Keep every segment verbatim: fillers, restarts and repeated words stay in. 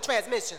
transmission.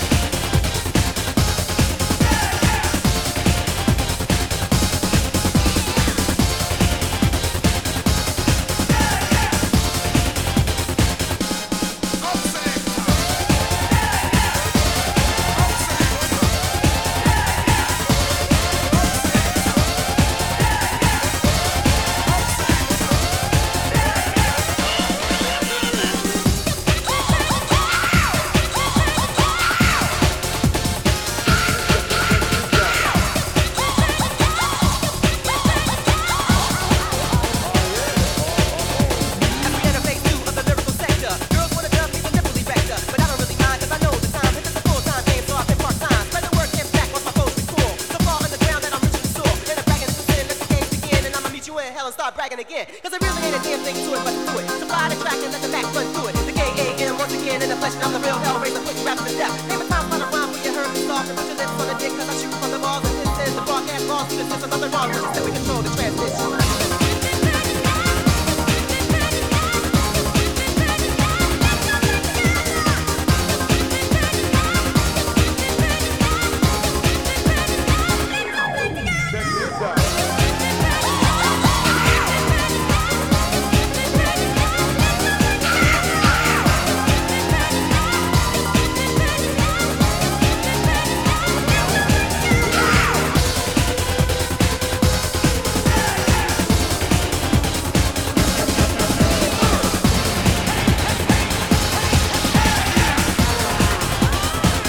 Start bragging again, cause there really ain't a damn thing to it but to do it. Supply the track and let the back run through it. The K A M once again in the flesh, and I'm the real hellraiser, put you rapping to death. Name a time on a rhyme where you heard me soft and put your lips on the dick, cause I shoot from the balls and this is the broadcast balls. This is another wrong, this is that we can